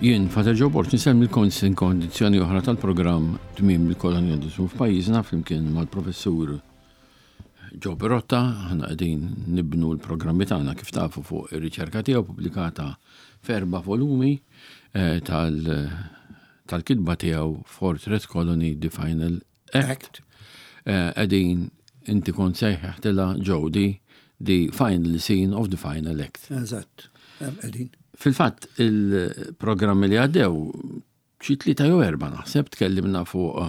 Jien Father Joe Borch nisemmi l-kondizzjoni oħra tal-programm tmiem il-kolonjalizmu f'pajjiżna flimkien mal-professur Joe Perotta, ħana qegħdin nibnu l-programmi tagħna kif tafu fuq ir-riċerka tiegħu pubblikata f'4 volumi tal-kitba tiegħu Fortress Colony The Final Act. Qegħdin inti kont sejħeħtilha Jody The Final Scene of the Final Act. Eżatt, qegħdin. Fil-fatt il-programmi li għaddew xi 3 jew 4 naħseb tkellimna fuq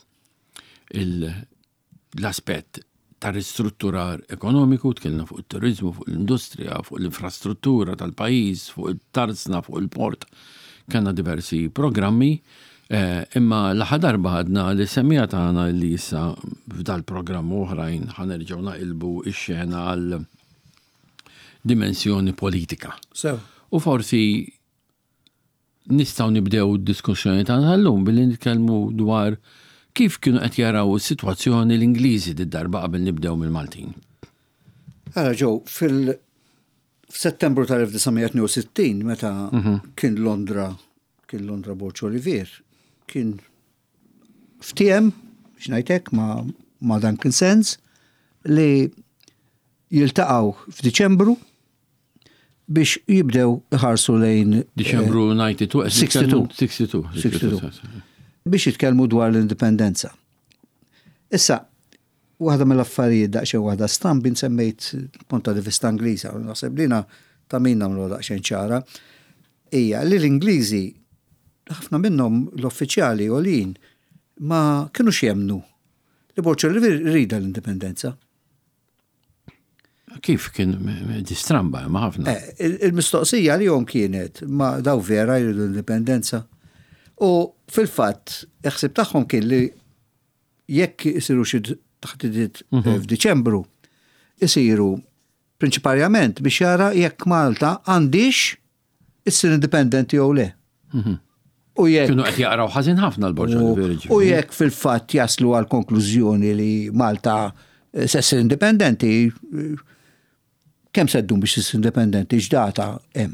l-aspett ta' ristrutturar ekonomiku, tkellimna fuq it-turizmu, fuq l-industrija, fuq l-infrastruttura tal-pajjiż, fuq il-tarzna, fuq il-port. Kanna diversi programmi, imma l-aħħar darba għadna li semmija tagħna li issa f'dal-programm oħrajn ħanerġgħu naqilbu x-xena għal dimensjoni politika. U forsi nistgħu nibdew id-diskussjoni tagħna llum billi nitkellmu dwar kif kienu qed jaraw is-sitwazzjoni l-Ingliżi d-darba qabel nibdew mill-Maltin. Ġew f'Settembru tal-1962 meta kien Londra Borch Olivier kien ftiem x'ngħidlek ma' Duncan Sands li jiltaqgħu f'Diċembru biex jibdew iħarsu lejn Diċembru 62 biex jitkellmu dwar l-indipendenza. Issa, waħda mill-affarijiet daqsxejn waħda stambi nsemmejt punta di vista Ingliża, u naħseb lina ta' min nagħmlu daqsxejn ċara, hija li l-Ingliżi ħafna minnhom l-uffiċjali għolin ma kinux jemnu li Borch Olivier rida l-indipendenza. Kif kien distramba ma ħafna? Il-mistoqsija li jom kienet ma daw vera jridu l-indipendenza. U fil-fatt, eħsib tagħhom kien li jekk isiru xi taħdidiet f'Diċembru, isiru prinċipalment biex jara jekk Malta għandix issir indipendenti jew le. U jekk kienu qed jaqraw ħażin ħafna l-Borch Olivier. U jekk fil-fatt jaslu għal konklużjoni li Malta se ssir indipendenti, kemm seddum biex issir indipendenti x'data hemm.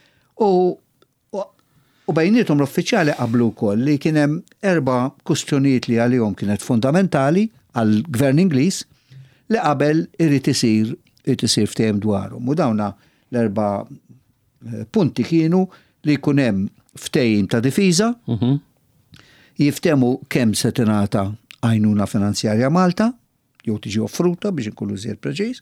U bejnietom l-uffiċjali qablu wkoll li kien hemm 4 kwistjonijiet li għalihom kienet fundamentali għall-Gvern Ingliż li qabel irid isir ftehim dwarhom. U dawna l-4 punti kienu li jkun hemm ftehim ta' difiża, jiftehmu kemm se tingħata għajnuna finanzjarja Malta, jew tiġi offruta biex inkunu żjed preċiż.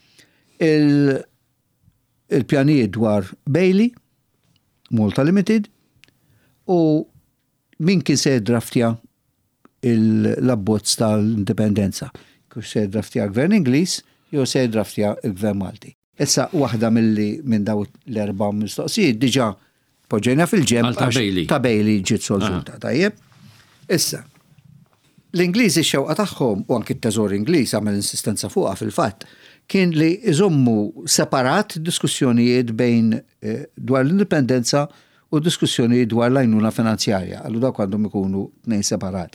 Il-pjanijiet dwar Bailey, Malta Limited, u min kien se draftja l-abbozz tal-indipendenza. Kux se draftja l-Gvern Ingliż, jew se draftja l-Gvern Malti. Issa waħda minn daw l-4 mistoqsijiet diġà poġġejna fil-ġemp ta' Bailey ġiet solvuta. Tajjeb. Issa, l-Ingliżi xewqa tagħhom u anke t-Teżor Ingliż għamel insistenza fuqha fil-fatt kien li iżommu separat diskussjonijiet bejn dwar l-indipendenza u diskussjonijiet dwar l-għajnuna finanzjarja. Għallu dak għandhom ikunu 2 separati.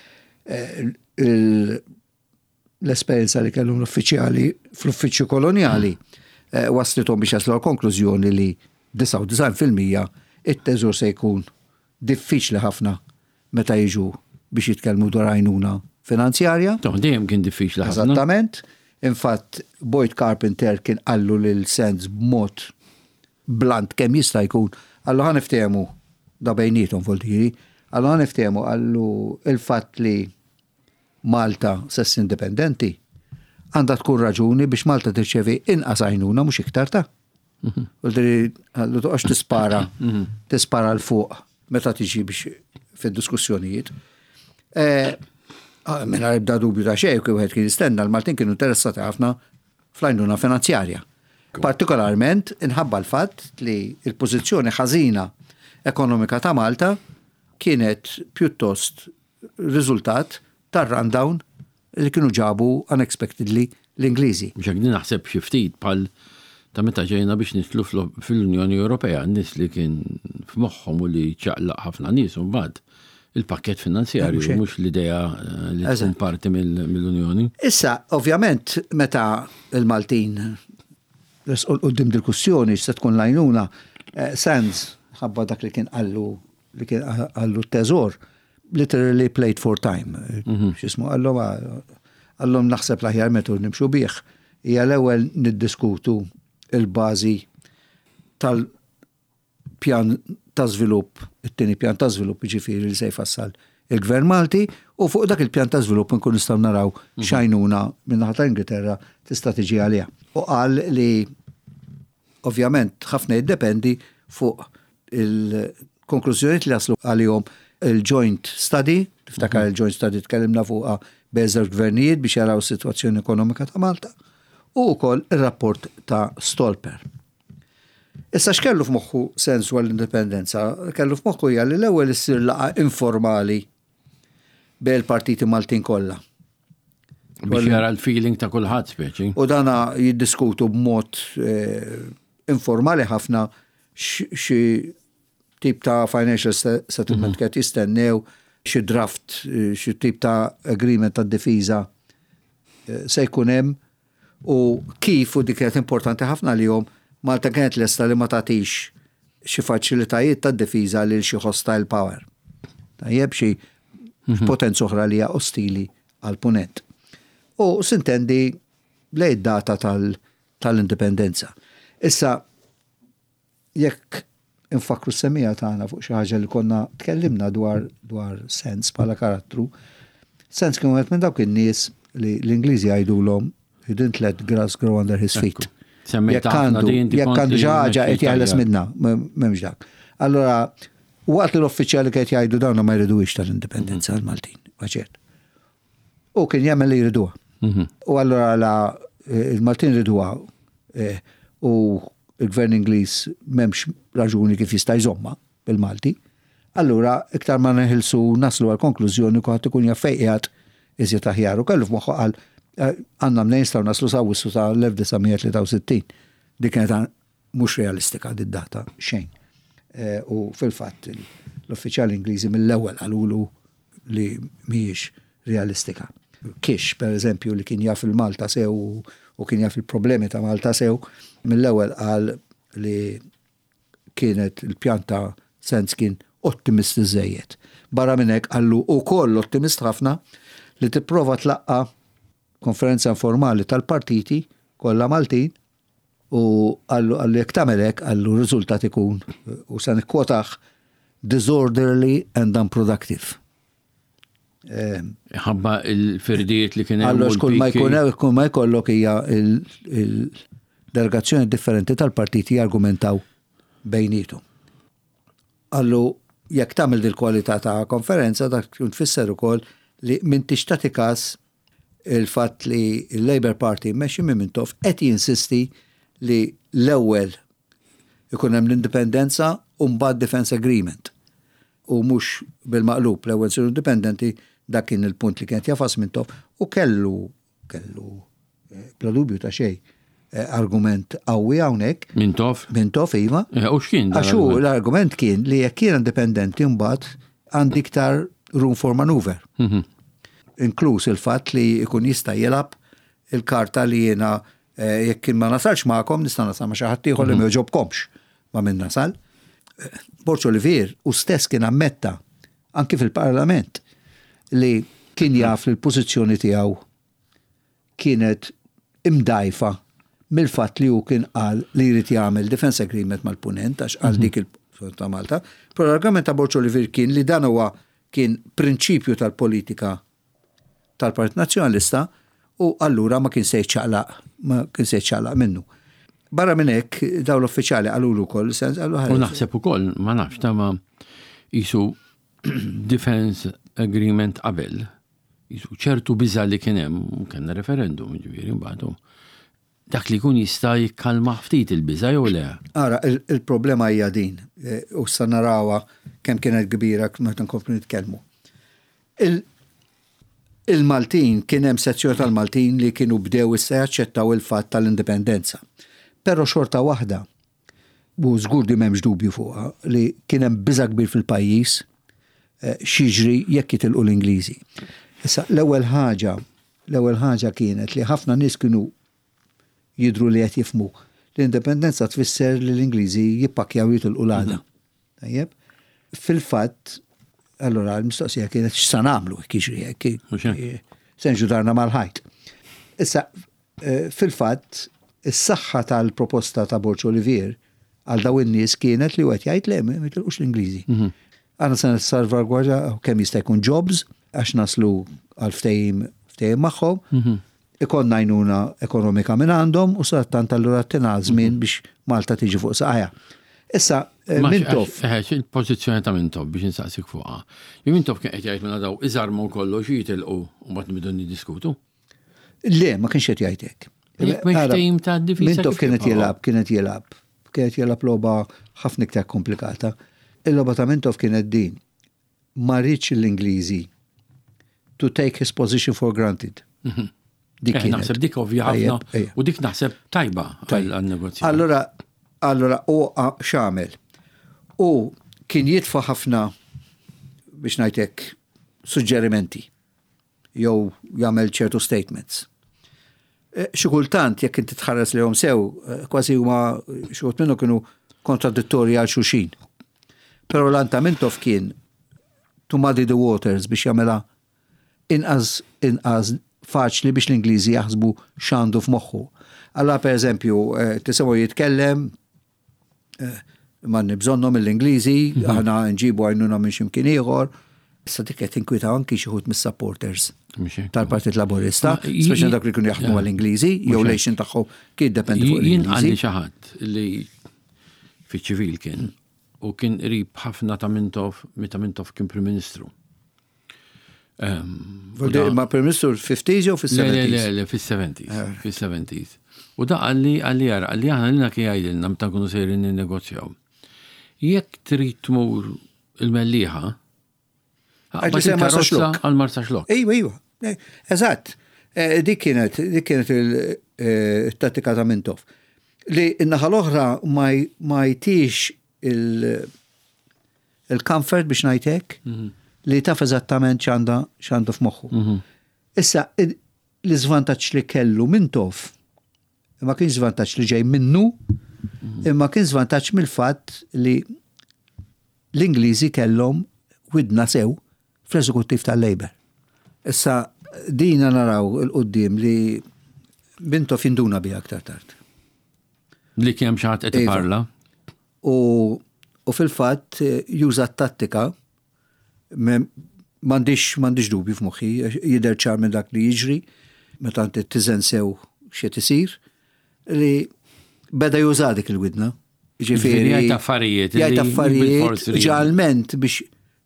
L-esperjenza li kellhom l-uffiċjali fl-uffiċċju kolonjali waslithom biex jaslu l-konklużjoni li 99% it-Teżor se jkun diffiċli ħafna meta jiġu biex jitkellmu dwar għajnuna finanzjarja. Dejjem kien diffiċli ħafna. Eżattament. Infatt Boyd Carpenter kien qallu lil Sands b'mod blant kemm jista' jkun. Allu ħan niftehmu da bejnietom voltiri, allu ħan niftehmu għallu il-fatt li Malta sess indipendenti għandha tkun raġuni biex Malta tirċevi inqas għajnuna mhux iktar ta'. Voltiri għallu toqgħodx tispara l fuq meta tiġi biex fid-diskussjonijiet. Mela jibda dubju ta' xejn kif wieħed kien jistenna l-Maltin kienu interessati ħafna fl-għajnuna finanzjarja. Partikolarment inħabba l-fatt li l-pożizzjoni ħażina ekonomika ta' Malta kienet pjuttost riżultat tar-rundown li kienu ġabu unexpectedly l-Ingliżi. Ġegni naħseb xi ftit bħal ta' meta ġejna biex nitlu fil-Unjoni Ewropea, n-nies li kien f'moħħhom u li ċaqlaq ħafna nies u mbagħad il-pakket finanzjarju mhux l-idea li tkun parti mill-Unjoni. Issa, ovvjament, meta il-Maltin qudiem dil-kussjoni se tkun l-għajnuna, Sands ħabba dak li kien għallu t-teżor, literally played for time. X'ismu għallhom naħseb l-aħjar metod nimxu bih. Hija l-ewwel niddiskutu il-bażi tal-pjan ta' żvilupp, it-tieni pjan ta' żvilupp ġifieri li se jfassal il-Gvern Malti u fuq dak il-pjan ta' żvilupp nkun nistgħu naraw x'għajnuna min-naħa tal-Ingilterra tista' tiġi għaliha. U qal li ovvjament ħafna jiddependi fuq il-konklużjonijiet li jaslu għalihom il-joint study, tiftakar il-joint study tkellimna fuqha beżar gvernijiet biex jaraw is-sitwazzjoni ekonomika ta' Malta u wkoll ir-rapport ta' Stolper. Issa x'kellu f'moħħu sensu għall-indipendenza, kellu f'moħħu hija li l-ewwel issir laqgħa informali bejn il-partiti Maltin kollha. Biex jara l-feeling ta' kulħadd speċi. U dana jiddiskutu b'mod informali ħafna xi tip ta' financial settlement qed jistennew, xi draft, xi tip ta' agreement ta' difiża se jkun hemm u kif u dik kienet importanti ħafna lihom Malta kienet lesta li ma tagħtix xi faċilitajiet tad-difiża lil xi hostile power. Tajjeb xi potenza oħra li hija ostili għal punent. U sintendi lej data tal-indipendenza. Issa jekk infakru s-semija tagħna fuq xi ħaġa li konna tkellimna dwar sens bħala karattru, sens kienu qed minn dawk in-nies li l-Ingliżi jgħidulhom he didn't let grass grow under his feet. Jekk għandu ħaġa qed jaħles minnha, m'hemmx dak. Allora waqt li l-uffiċjali qed jgħidu dawn ma jridux tal-indipendenza għall-Maltin, ċert. U kien jagħmel li jriduha. U allura il-Maltin jriduha u il-Gvern Ingliż m'hemmx raġuni kif jista' jżomma bil-Malti. Allura iktar ma neħilsu naslu għal konklużjoni kulħadd ikun jaf fejn qiegħed iżjed aħjar u kellu f'moħħu qal għandna minn nistgħu naslu sa wissu ta' l-1963. Dik kienet mhux realistika did-data xejn. U fil-fatt l-uffiċjali Ingliżi mill-ewwel qalulu li mhijiex realistika. Kix, pereżempju, li kien jaf il-Malta sew u kien jaf il-problemi ta' Malta sew, mill-ewwel qal li kienet il-pjanta sens kien ottimist iżejjed. Barra minn hekk qallu wkoll ottimist ħafna li tipprova tlaqqa konferenza informali tal-partiti kollha Maltin u għallu jekk tagħmel hekk għallu riżultat ikun u se nikkwotaħ disorderly and unproductive. Ħabba il-firdijiet li kien hemm. Allora kull ma jkollok hija il-delegazzjoni differenti tal-partiti jargumentaw bejnietom. Allu jekk tagħmel dil-kwalità ta' konferenza dak tkun tfisser ukoll li m'intix tagħti każ il-fatt li il-Labour Party mexxi minn Mintoff qed jinsisti li l-ewwel ikun hemm l-indipendenza u mbagħad defense agreement. U mhux bil-maqlub l-ewwel siru indipendenti dak kien il-punt li kienet jafas Mintoff u kellu bla dubju ta' xejn argument qawwi hawnhekk. Mintoff iva. U x'kien? Għaxu l-argument kien li jekk kien indipendenti mbagħad għandi iktar room for maneuver. Inkluż il-fatt li jkun jista' jilab il-karta li jiena jekk kien ma nasalx magħkom nista' nasal ma' xi ħadd ieħor li ma jogħġobkomx ma minn nasal. Borċ Olivier u stess kien ammetta anki fil-Parlament li kien jaf li l-pożizzjoni tiegħu kienet imdajfa mill-fatt li hu kien qal li jrid jagħmel defense agreement mal-punent għax għal dik il-ta' Malta. Però l-argument ta' Borċ Olivier kien li dan huwa kien prinċipju tal-politika tal-Partit Nazzjonalista u allura ma kien se jċaqlaq minnu. Barra minn hekk dawn l-uffiċjali qalulu wkoll sens u naħseb ukoll ma nafx ta' ma jisu defense agreement qabel jisu ċertu biża li kien hemm kellna referendum ġifieri mbagħad dak li jkun jista' jikkalma ftit il-biża jew le. Ara il-problema hija din u sa narawha kemm kienet kbira meta nkomplu nitkellmu. Il-Maltin kien hemm sezzjoni tal-Maltin li kienu bdew issa jaċċettaw il-fatt tal-indipendenza. Però xorta waħda, u żgur di m'hemmx dubju fuqha, li kien hemm biża' kbir fil-pajjiż xiġri jekk jitilqu l-Ingliżi. Issa l-ewwel ħaġa kienet li ħafna nies kienu jidhru li qed jifhmu l-indipendenza tfisser li l-Ingliżi jippakjaw jitilqu l-għada. Tajjeb. Fil-fatt, allora l-mistoqsija kienet x'sa nagħmlu jiġri se nġudarna mal-ħajt. Issa, fil-fatt, is-saħħa tal-proposta ta' Borġ Olivier għal daw in-nies kienet li wieħed jgħid le ma jitilqux l-Ingliżi. Għandna se nissalvagwardja kemm jista' jkun jobs għax naslu għal ftehim magħhom, ikonna għajnuna ekonomika minn għandhom u sattant allura tingħal żmien biex Malta tiġi fuq saqajja. Issa, Mintoff. Il-pożizzjoni ta' Mintoff biex insaqsik fuqha. Mintoff kien qed jgħid minn daw iżarmu kollox jitilqu u mbagħad nibdu niddiskutu. Le, ma kienx qed jgħid hekk. Mintoff kienet jilgħab logħba ħafna iktar komplikata. Il-logħba ta' Mintoff kienet din. Ma rridx l-Ingliżi to take his position for granted. Naħseb dik ovvja ħafna u dik naħseb tajba għal-negozjat. Allora, u xamel. U kien jitfa ħafna biex ngħidlek suġġerimenti jew jagħmel ċertu statements. Xi kultant jekk inti tħares lehom sew, kważi huma xi wħud minnu kienu kontradittorji għal xulxin. Però l-anta Mintoff kien to muddy the waters biex jagħmilha inqas faċli biex l-Ingliżi jaħsbu x'għandu f'moħħu. Alla per eżempju, tisimgħu jitkellem ma nibżonnhom l-Ingliżi, aħna nġibu għajnuna minn x'imkien ieħor, issa dik qed tinkwita anki xi wħud mis-supporters tal-Partit Laburista, speċjalment dak li kienu jaħdmu għall-Ingliżi, jew lejxin tagħhom kien jiddependi fuq l-Ingliżi. Jien għandi xi ħadd li fiċ-ċivil kien u kien qrib ħafna ta' Mintoff meta Mintoff kien Prim Ministru. Ma Prim Ministru fil-50s jew fis-70s? Le, fis-70s. U da għalli aħna l-na kien jgħidilna meta nkunu sejrin ninnegozjaw. Jekk trid tmur il-mellieħa, għal-Marsa Xlok. Ejwa. Eżatt. Dik kienet il-tattika ta' Mintoff. Li n-naħa l-oħra ma jtix il-comfort biex ngħidlek li taf eżattament x'għandu f'moħħu. Issa, l-iżvantaġġ li kellu Mintoff imma kien żvantaġġ li ġej minnu, imma kien żvantaġġ mill-fatt li l-Ingliżi kellhom widna sew fl-eżekuttiv tal-Labor. Issa dina naraw il-qudiem li Mintoff induna biha aktar tard. Li kien xi ħadd qed iparla. U fil-fatt juża t-tattika m'għandix dubju f'moħħi, jidher ċar minn dak li jiġri, meta inti tiżen sew x'qed isir, li beda juża dik il-widna. Ġifieri jgħid affarijiet ġalment biex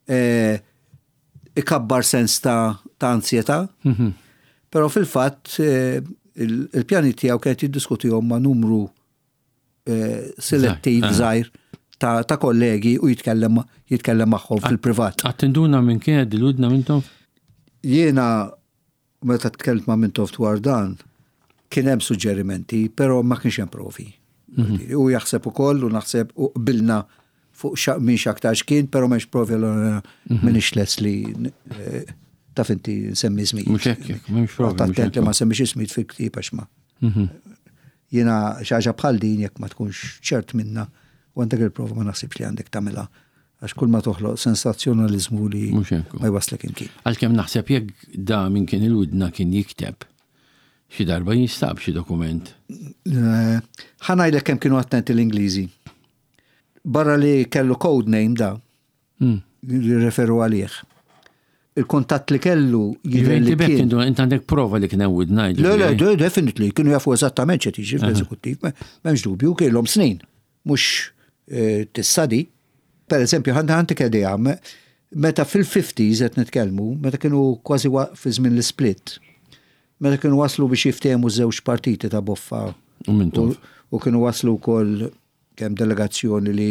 ikabbar sens ta' ansjetà. Però fil-fatt il-pjani tiegħu kienet jiddiskutihom ma' numru selettiv żgħir ta' kollegi u jitkellem magħhom fil-privat. Attenduna minn kienet il-widna Mintoff? Jiena meta tkellimt ma' Mintoff dwar dan kien hemm suġġerimenti, però ma kienx hemm provi. U jaħseb ukoll u naħseb u qbilna fuq minn x'aktar kien, però m'hemmx provi m'iniex less li taf inti nsemmi żmien. Mhux hekk, m'hemmx provi. Attent li ma semmix ismijiet fil-ktieb għax ma. Jiena xi ħaġa bħal din jekk ma tkunx ċert minnha u għandek il-prova ma naħsibx li għandek tagħmilha għax kull ma toħloq sensazzjonaliżmu li ma jwaslek imkien. Għalkemm naħseb jekk da minn kien il-widna kien jikteb xi darba jinstab xi dokument. Ħanajlek kemm kienu attenti l-Ingliżi. Barra li kellu code name da, li referu għalih. Il-kontatt li kellu jidher li kien. Inti għandek prova li kien hemm ngħidu. Le, definitely, kienu jafu eżattament x'qed jiġi fl-eżekuttiv, m'hemmx dubju kellhom snin, mhux tissadi. Pereżempju, ħantik idea meta fil-50s qed nitkellmu, meta kienu kważi fi żmien l-split. Meta kienu waslu biex jiftehmu żewġ partiti ta' Boffa u kienu waslu wkoll kemm delegazzjoni li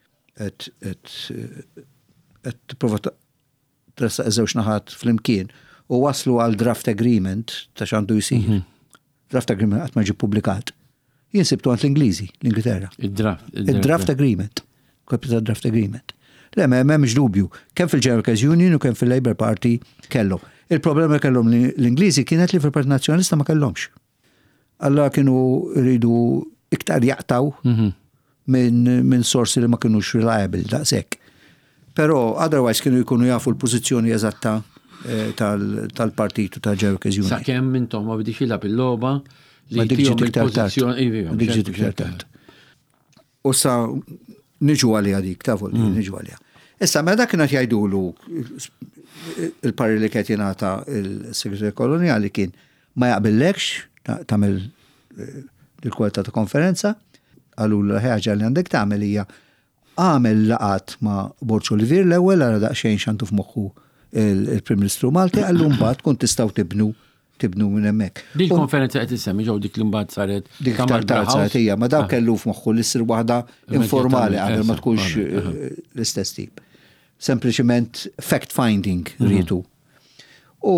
qed prova tressaq żewġ naħat flimkien u waslu għal draft agreement ta' x'għandu jsir. Draft agreement qatt ma ġie publikat. Jien sibtu għand l-Ingliżi, l-Ingilterra. Id-draft agreement. Kopja ta' draft agreement. Le, m'hemmx dubju. Kemm fil-Jerkers Union u kemm fil-Labour Party kellhom. Il-problema kellhom l-Ingliżi kienet li fil-Partit Nazzjonalista ma kellhomx. Allora kienu rridu iktar jaqtaw minn sorsi li ma kienux reliable daqshekk. Però otherwise kienu jkunu jafu l-pożizzjoni eżatta tal-partitu ta' Ġew Okkażjoni. Sakemm intom ma bidix ilha bil-logħba li dik ġiet iktar il-pożizzjoni iktar tard. U sa niġu għalija dik, tafol, niġu għalija. Issa, ma dak kienet jgħidulu il-pari li kien jingħata il-Segretarju Kolonjali kien ma jaqbillekx tagħmel il-kwalità ta' konferenza, għallu l-ħaġa li għandek tagħmel hija għamel laqat ma' Borċ Olivier l-ewwel ara daqsxejn xantu f'moħħu il-Prim Ministru Malti, għallu mbagħad kun tistgħu tibnu minn hemmhekk. Dik konferenza qed issemmi ġew dik li mbagħad saret dik saret hija, ma dak kellu f'moħħu li ssir waħda informali qabel ma tkunx l-istess tip. Sempliċement fact-finding rridu. U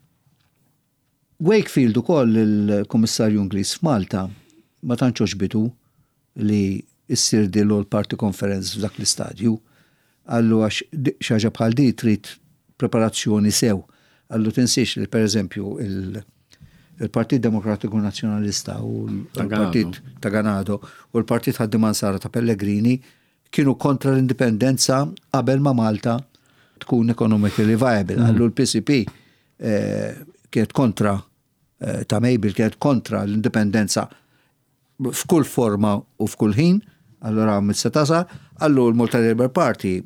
Wakefield ukoll il-Kummissarju Ingliż f'Malta ma tantx oġbitu li issir dilu l-party conference f'dak l-istadju. Għallu għax xaġa bħal di trid preparazzjoni sew. Għallu tinsiex li per eżempju il-Partit Demokratiku Nazzjonalista u l-Partit ta' Ganado u l-Partit ħaddiman Sara ta' Pellegrini kienu kontra l-indipendenza qabel ma' Malta tkun economically viable. Għallu l-PCP kienet kontra ta' Mejbil kienet kontra l-indipendenza f'kull forma u f'kull ħin, allora mit-setasa, għallu l-Malta Labour Party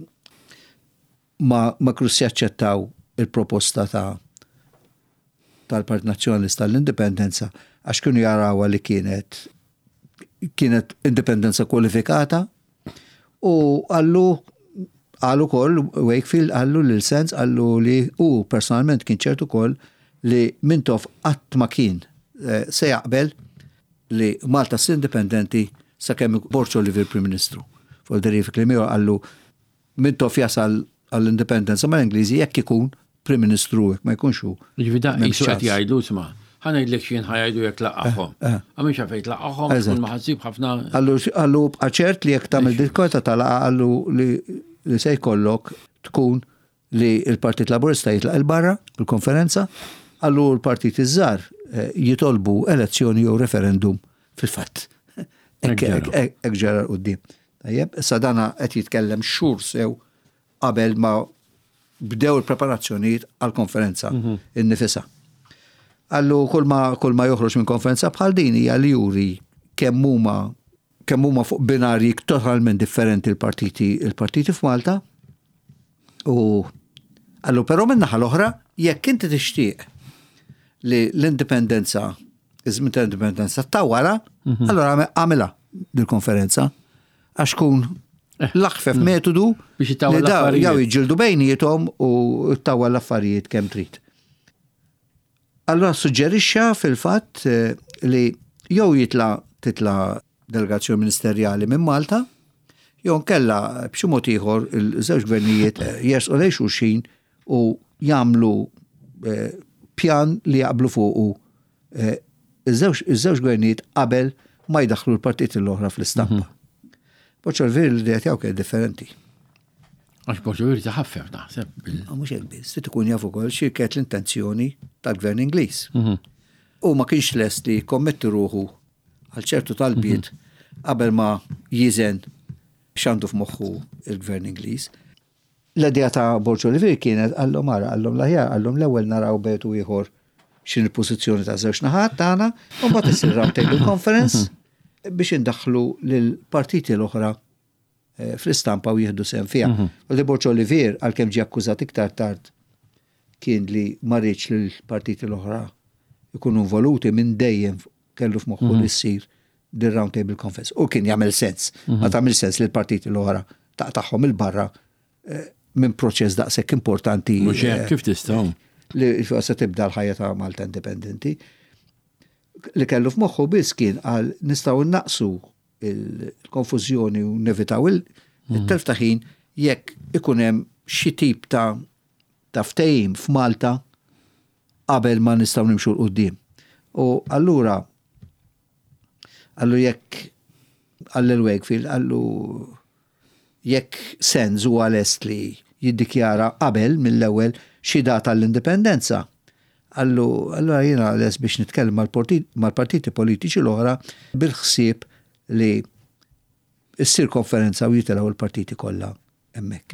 ma krus jaċċettaw il-proposta tal-Partit Nazzjonalista l-indipendenza għax kienu jaraw li kienet indipendenza kwalifikata u għallu koll Wakefield għallu l-sens għallu li u personalment kien ċertu koll li mintof qatt ma kien se jaqbel li Malta s-indipendenti sa' kemm Borċ Olivier Prim Ministru. Fuq derifik li miegħu għallu mintof jasal għall-indipendenza mal-Ingliżi jekk ikun Prim Ministru ma jkunx hu. Ġivida jisu qed jgħidu isma' ħanajdlek xien ħajdu jekk laqgħahom. Għamiex għafejt laqgħahom tkun ma ħassib ħafna. Għallu b'aċert li jekk tagħmel dil-kota tal-laqgħa għallu li se jkollok tkun li l-Partit Laburista jitlaq il-barra bil-konferenza, għallu l-Partit iż-żgħar jitolbu elezzjoni jew referendum fil-fatt. Ek ġara qudiem. Tajjeb, issa dana qed jitkellem xhur sew qabel ma bdew il-preparazzjonijiet għall-konferenza innifisha. Għallu kull ma joħroġ minn konferenza bħal din hija li juri kemm huma fuq binarji totalment differenti il-partiti f'Malta. U għallu però minn naħa l-oħra jekk inti tixtieq li l-indipendenza iżmin tal-indipendenza tawwara, allora għamilha dil-konferenza għax kun l-aħfef metodu li daw jġildu bejnietom u tawwa l-affarijiet kemm trid. Allora suġġerixxa fil-fatt li jew titla delegazzjoni ministerjali minn Malta, jew nkella b'xi mod ieħor il-żewġ gvernijiet jersqu lejn xulxin u jagħmlu pjan li jaqblu fuqu iż-żewġ gvernijiet qabel ma jdaħħlu l-partiti l-oħra fl-istampa. Borċ Olivier li qed jgħid differenti. Għax Borċ Olivier taħaffef naħseb. Mhux hekk biss, trid ikun jaf ukoll xi kienet l-intenzjoni tal-Gvern Ingliż. U ma kienx lest li jkommetti ruħu għal ċertu talbiet qabel ma jiżen x'għandu f'moħħu il-Gvern Ingliż. L-idea ta' Borċ Olivier kienet għallhom l-aħjar, għallhom l-ewwel naraw betu ieħor x'in il-pożizzjoni ta' żewġ naħat tagħna, u mbagħad isir round table conference biex indaħħlu lill-partiti l-oħra fl-istampa u jieħdu sehem fiha. U li Borċ Olivier għalkemm ġie akkużat iktar tard kien li ma rridx lill-partiti l-oħra jkunu involuti minn dejjem kellu f'moħħu li ssir dir round table conference. U kien jagħmel sens, ma tagħmel sens li l-partiti l-oħra taqtaħħom il-barra minn proċess daqshekk importanti. Mhux hekk kif tistgħu. Li se tibda l-ħajja ta' Malta indipendenti. Li kellu f'moħħu biss kien għal nistgħu naqsu il-konfużjoni u nevitaw il-telf ta' ħin jekk ikun hemm xi tip ta' ftehim f'Malta qabel ma nistgħu nimxu l-qudiem. U allura jekk għall Wakefield għallu jekk sens huwa lest li jiddikjara qabel mill-ewwel xi data l-indipendenza. Allura jiena les biex nitkellem mal-partiti politiċi l-oħra bil-ħsieb li issir konferenza u jitilaw il-partiti kollha hemmhekk.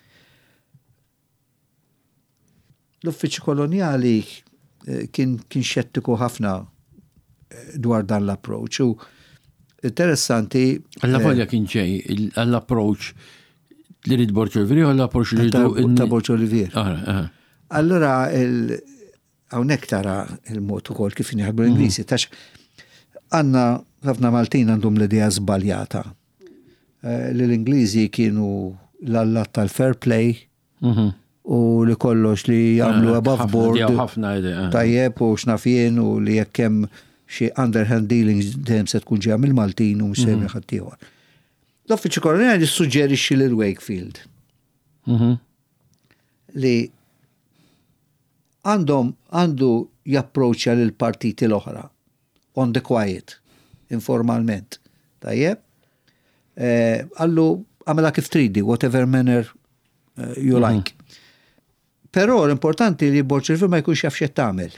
L-uffiċċju koloniali kien xettiku ħafna dwar dan l-approach u interessanti. Alla volja kien ġej l-approach li rid Borġ Olivier u l-approach li ta' Borġ Olivier. Allora hawnhekk tara il-mod ukoll kif injaħdmu l-Ingliżi tax għandna ħafna Maltin għandhom l-idea żbaljata. L-Ingliżi kienu l-allat tal-fair play u li kollox li jagħmlu above board tajjeb u x'nafien u li jekk hemm xi underhand dealings dejjem se tkun ġejja mill-Maltin u mhux se jagħmel ħadd ieħor. L-uffiċċju koloniali jissuġġerixxi lil Wakefield li għandu japproċċja lil partiti l-oħra on the quiet, informalment. Tajjeb? Għallu għamela kif tridi, whatever manner you like. Però l-importanti li Borġ Olivier ma jkunx jaf x'qed tagħmel.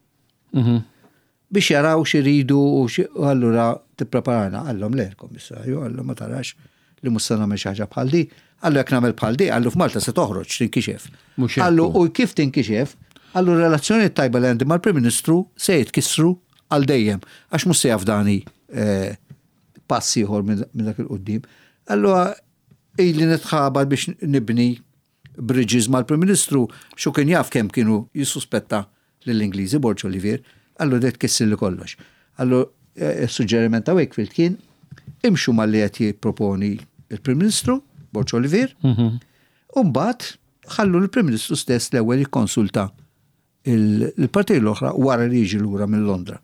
Biex jaraw x'iridu u allura tippreparana. Għallhom le l-Kommissarju, għallhom ma tarax li mhux se nagħmel xi ħaġa bħal di. Għallu jekk nagħmel bħal di, għallu f'Malta se toħroġ tinkixef. Għallu u kif tinkixef, għallu relazzjoni tajba li għandi mal-Prim Ministru se jitkissru għal dejjem għax mhux se jafdani passi ieħor minn dak il-qudiem. Allura ili nitħabar biex nibni bridges mal-Prim Ministru xu kien jaf kemm kienu jissuspetta lill-Ingliżi Borġ Olivier, allura det kissilli kollox. Allura suġġeriment ta' Wakefield kien imxu mal-li qed jipproponi il-Prim Ministru Borġ Olivier, u mbagħad ħallu l-Prim Ministru stess l-ewwel jikkonsulta il-partit l-oħra wara li jiġi lura minn Londra.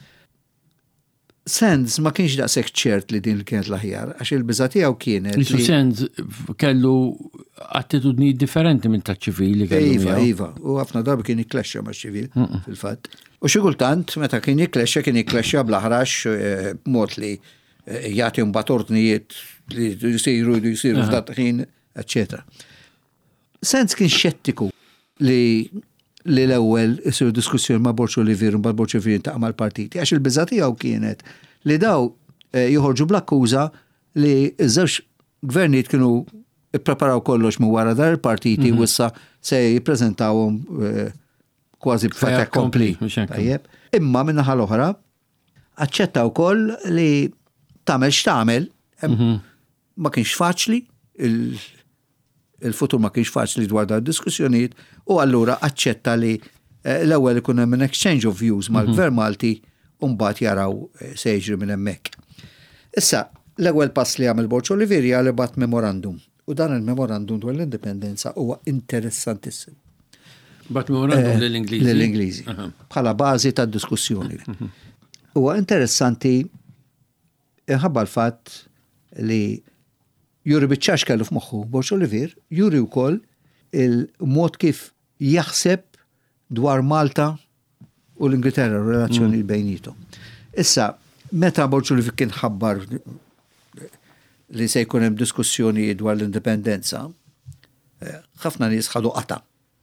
Sands ma kienx daqshekk ċert li din kienet l-aħjar, għax il-biża' tiegħu kienet. Sands kellu attitudni differenti minn taċ-ċivili kellu. Iva, u ħafna darbi kien jikklexxa maċ-ċivil fil-fatt. U xi kultant meta kien jikklexxa bl-aħrax mod li jagħti mbagħad ordnijiet li jsiru f'dat ħin, eċċetera. Sands kien xettiku li l-ewwel isir diskussjoni ma' Borġ Olivier u mbagħad Borġ Olivier ta' mal-partiti għax il-biża' tiegħu kienet li daw joħorġu bl-akkuża li ż-żewġ gvernijiet kienu ippreparaw kollox minn wara dar il-partiti u issa se jippreżentawhom kważi b'fet accompli. Imma min naħa l-oħra aċċetta wkoll li tagħmel x'tagħmel ma kienx faċli il-futur ma kienx faċli dwar dar diskussjonijiet u allura aċċetta li l-ewwel ikun hemm exchange of views mal-Gvern Malti u mbagħad jaraw se jiġri minn hemmhekk. Issa l-ewwel pass li għamel Borġ Olivier li bat memorandum u dan il-memorandum dwar l-indipendenza huwa interessantissimu. Bat memorandum lill-Ingliżi. Lill-Ingliżi bħala bażi tad-diskussjoni. Huwa interessanti inħabba l-fatt li juri biċċax kellu f'moħħu Borġ Olivier, juri wkoll il-mod kif jaħseb dwar Malta u l-Ingilterra relazzjoni bejnietom. Issa, meta Borġ Olivier kien ħabbar li se jkun hemm diskussjoni dwar l-indipendenza, ħafna nies ħadu qata.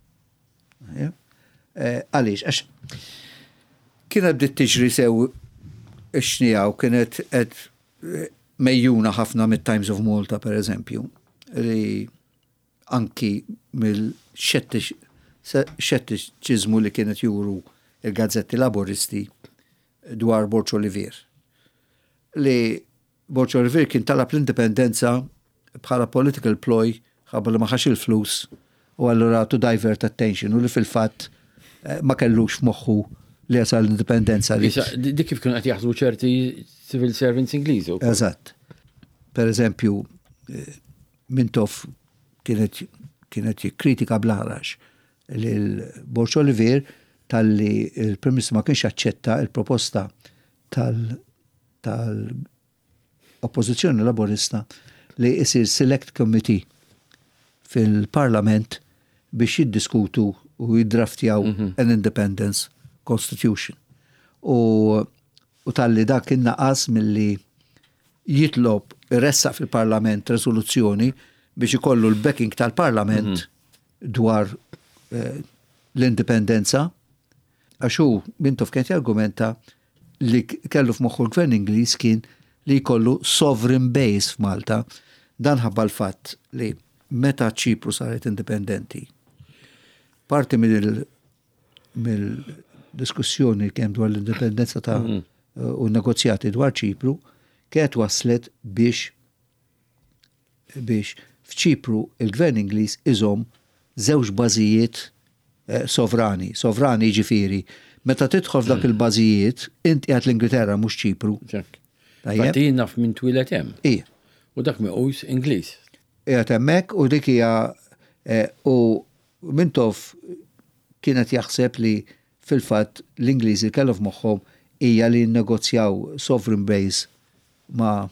Għaliex, għax kienet bdiet tiġri sew ix-xnija u kienet qed mejjuna ħafna mit-Times of Malta, per eżempju, li anki mill-xettiċiżmu li kienet juru il-gazzetti laboristi dwar Borġ Olivier. Li Borġ Olivier kien talab l-indipendenza bħala political ploy ħabba li ma ħax il-flus u allura to divert attention u li fil-fatt ma kellux f'moħħu li jasal l-indipendenza. Dik kif kienu qed jaħsbu ċerti civil servants Ingliżi. Eżatt. Per eżempju, Mintoff kienet jikkritika bl-ħarax lil Borġ Olivier tal-li il-Prim Ministru ma kienx aċċetta il-proposta tal-oppożizzjoni laborista li jsir select committee fil-Parlament biex jiddiskutu u jiddraftjaw an independence constitution. U tal-li dak innaqas milli jitlob irressaq fil-Parlament resoluzzjoni biex ikollu l-backing tal-Parlament dwar l-indipendenza, għaxu Mintoff kien jargumenta li kellu f'moħħu l-Gvern Ingliż kien li jkollu sovereign base f'Malta, dan ħabba l-fatt li meta ċipru saret indipendenti. Parti mill-diskussjoni kemm dwar l-indipendenza ta' u negozjati dwar ċipru kienet waslet biex f'Ċipru il-Gvern Ingliż iżomm żewġ bażijiet sovrani ġifieri. Meta tidħol f'dak il-bażijiet, inti qed l-Ingilterra mhux Ċipru. Fatti naf minn twilet hemm. Ija. U dak mequs Ingliż. Qiegħed hemmhekk u dik hija u Mintoff kienet jaħseb li fil-fatt l-Ingliżi kellhom f'moħħhom hija li nnegozjaw sovereign base ma'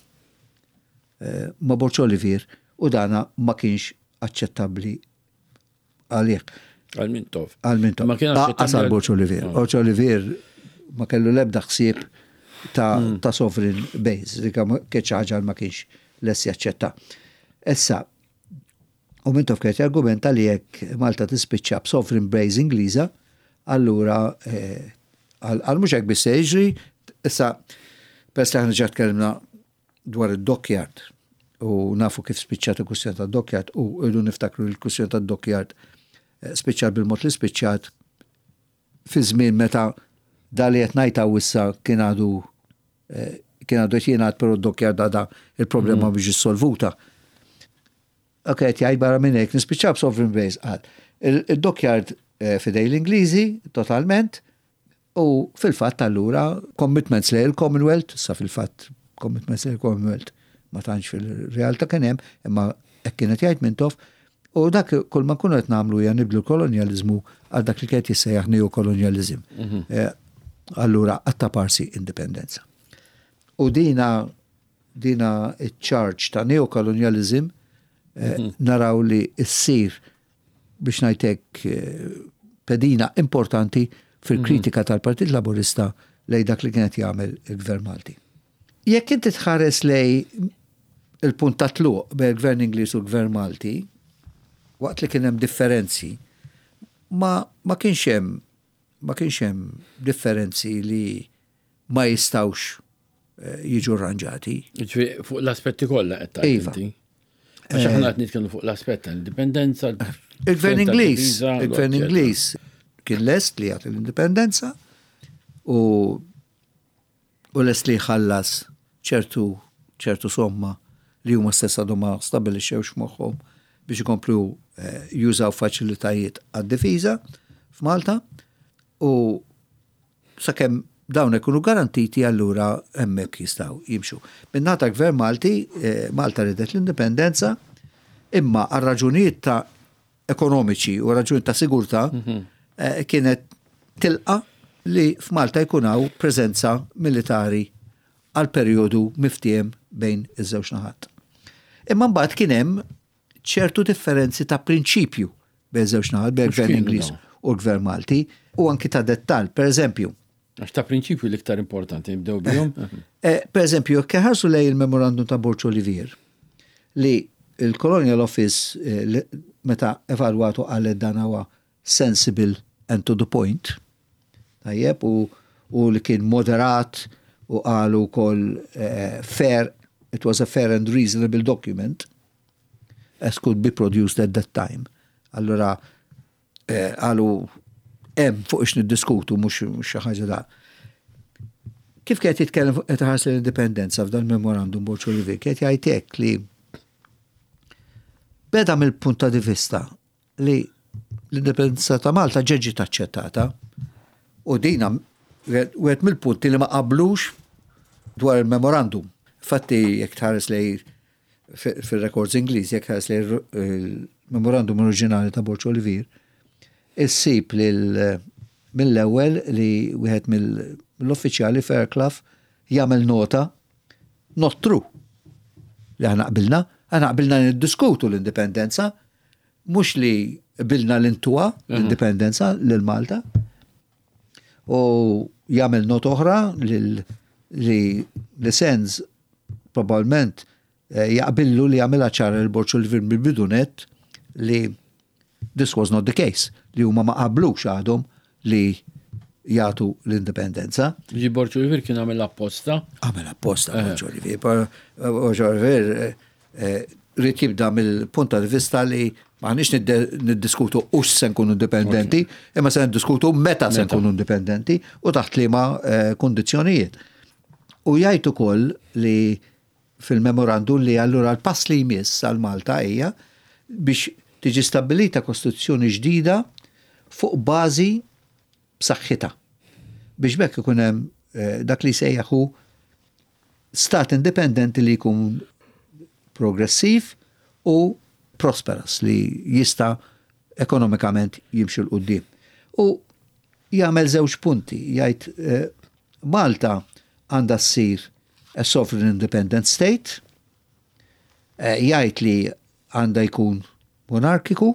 Borċ Olivier u dana ma kienx aċċettabbli għalih. Għal-Mintoff. Ma kien aċċettabbli Borċ Olivier. Borċ Olivier ma kellu l-ebda ħsieb ta' sovereign base, li kienx ħaġa ma kienx less jaċċetta. Issa, u Mintoff kienet argumenta li jekk Malta tispiċċa b'sovereign base Ingliża, allura għal mhux hekk biss jiġri, issa peress li aħna ġa tkellimna dwar id-dockyard u nafu kif spiċċat il-kwistjoni tad-dockyard u rridu niftakru l-kwistjoni tad-dockyard spiċċat bil-mod li spiċċat fi żmien meta dali qed ngħidha issa kien għadu jingħad però d-dockyard għadha il-problema biex issolvuta. Ok, jgħid barra minn hekk nispiċċaw b'sovereign base qal. Il-dockyard fidej l-Ingliżi totalment u fil-fatt allura commitments lejn il-Commonwealth, sa fil-fatt commitments lejn il-Commonwealth ma tantx fil-realtà kien hemm, imma hekk kienet jgħid Mintoff u dak kull ma nkunu qed nagħmlu hija nibdlu l-kolonjaliżmu għal dak li kienet jissejjaħ neokolonjaliżm. Allura għatta parsi indipendenza. U dina iċ-charge ta' neokolonjaliżm naraw li issir biex ngħidlek pedina importanti fil-kritika tal-Partit Laburista lej dak li kienet jagħmel il-Gvern Malti. Jekk inti tħares lej il-punt ta' tluq bejn il-Gvern Ingliż u l-Gvern Malti, waqt li kien hemm differenzi, ma kienx hemm differenzi li ma jistawx jiġu rranġati. Fuq l-aspetti kollha qed tgħid. Għax aħna qed nitkellmu fuq l-aspett tal-indipendenza. Il-Gvern Ingliż kien lest li jagħti l-indipendenza u lest li jħallas ċertu somma li huma stess għadhom ma stabilixxewx moħħhom biex ikomplu jużaw faċilitajiet għad-difiża f'Malta u sakemm dawn ikunu garantiti allura hemmhekk jistgħu jimxu. Min-nata Gvern Malti, Malta ridet l-indipendenza imma għal raġunijiet ta' ekonomiċi u raġunijiet ta' sigurtà kienet tilqa li f'Malta jkunaw preżenza militari għal perjodu miftiem bejn iż-żewġ naħat. Imma mbagħad kien hemm ċertu differenzi ta' prinċipju bejn żewġ naħat bejn Gvern Ingliż u l-Gvern Malti u anki ta' dettall. Pereżempju, għax ta' prinċipju l-iktar importanti nibdew bihom. Pereżempju, jekk ħarsu lej il-memorandum ta' Borċ Olivier li il-Colonial Office meta evalwatu għal dan huwa sensible and to the point. Tajjeb u li kien moderat u qalu wkoll fair, it was a fair and reasonable document as could be produced at that time. Allora qalu hemm fuq ix niddiskutu mhux xi ħaġa da. Kif kienet jitkellem fuq ħars l-indipendenza f'dan memorandum Borċ Olivier, kienet jgħidlek li beda mill-punt di vista li l-indipendenza ta' Malta ġeġi taċċettata u dina wieħed mill-punti li ma qablux dwar il-memorandum. Fatti jekk tħares lej fil-records Ingliż, jekk tħares lej il-memorandum oriġinali ta' Borċ Olivier, issib mill-ewwel li wieħed mill-uffiċjali Fairclough jagħmel nota not true li aħna qbilna niddiskutu l-indipendenza mhux li qbilna l-intuwa l-indipendenza lil Malta u jagħmel not oħra li sens probabbilment jaqbillu li jagħmilha ċara l-Borċ Olivier mill-bidunet li this was not the case, li huma ma qablux għadhom li jagħtu l-indipendenza. Borġo Olivier kien għamel apposta. Għamel apposta Borġo Olivier. Borġo Olivier rrit jibda mill-punta di vista li maħniex niddiskutu ux se nkunu indipendenti, imma se niddiskutu meta se nkunu indipendenti u taħt liema kundizzjonijiet. U jgħid ukoll li fil-memorandum li allura l-pass li jmiss għal Malta hija biex tiġi stabilita kostituzzjoni ġdida fuq bażi b'saħħitha. Biex bekk ikun hemm dak li sejjaħu stat indipendenti li jkun progressiv u prosperous li jista' ekonomikament jimxi l-qudiem. U jagħmel żewġ punti, jgħid Malta għandha ssir a sovereign independent state, jgħid li għandha jkun monarkiku,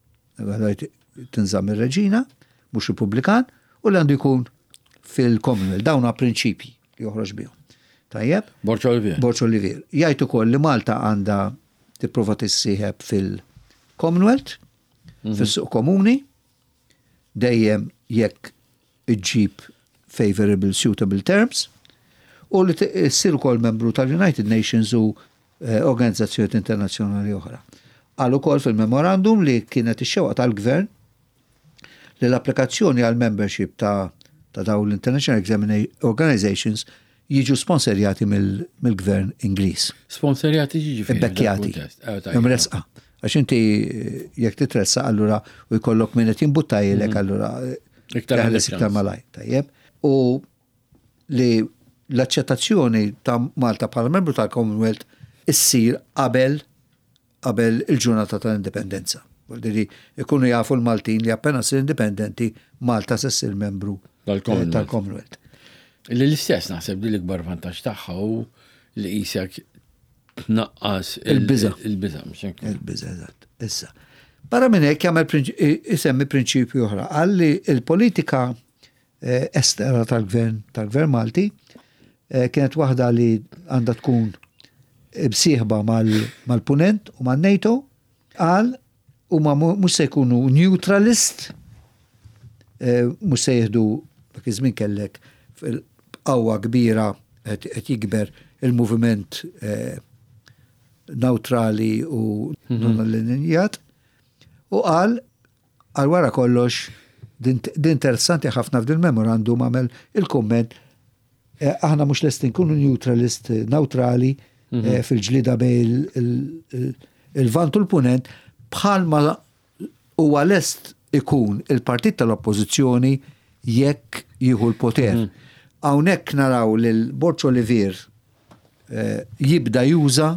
tinżamm ir-reġina, mhux Repubblikan, u li għandu jkun fil-Commonwealth. Dawna prinċipji li joħroġ bihom. Tajjeb? Borġo Olivier. Borġo Olivier. Jgħid ukoll li Malta għandha tipprova tissieħeb fil-Commonwealth, fis-suq komuni, dejjem jekk iġġib favorable suitable terms, u li ssir ukoll membru tal-United Nations u organizzazzjonijiet internazzjonali oħra. Għal ukoll fil-memorandum li kienet ix-xewqa tal-gvern li l-applikazzjoni għal membership ta' daw l-International Organizations jiġu sponsorjati mill-gvern Ingliż. Sponsorjati jiġi Bekkjati. Imresqa. Għax inti jekk titressa allura u jkollok min qed jimbuttajlek allura iktar malaj. Tajjeb. U li l-accettazzjoni ta' Malta bħala membru tal-Commonwealth issir qabel il-ġurnata tal-indipendenza. Għaldiri, ikunu jafu l-Maltin li appena sir indipendenti, Malta sessir membru tal-Commonwealth. L-istess naħseb li l-ikbar vantaġġ tagħha u li jisek naqqas il-biża. Il-biża, il-biża, eżatt. Issa. Barra minn hekk jagħmel isemmi prinċipju oħra. Għalli il-politika estera tal-gvern Malti kienet waħda li għandha tkun bsieħba mal-punent u mal-NATO għal u ma mux se jkunu neutralist, mux se jihdu dak iż-żmien kellek fil-qawwa kbira qed jikber il-moviment neutrali u non-allinjat u għal wara kollox din interessanti ħafna f'din memorandum għamel il-komment aħna mux lestin kunu neutrali fil-ġlida bej il-vant u l-punent bħalma huwa lest ikun il-partit tal-oppożizzjoni jekk jieħu l-poter. Hawnhekk naraw li l-Borġo Olivier jibda juża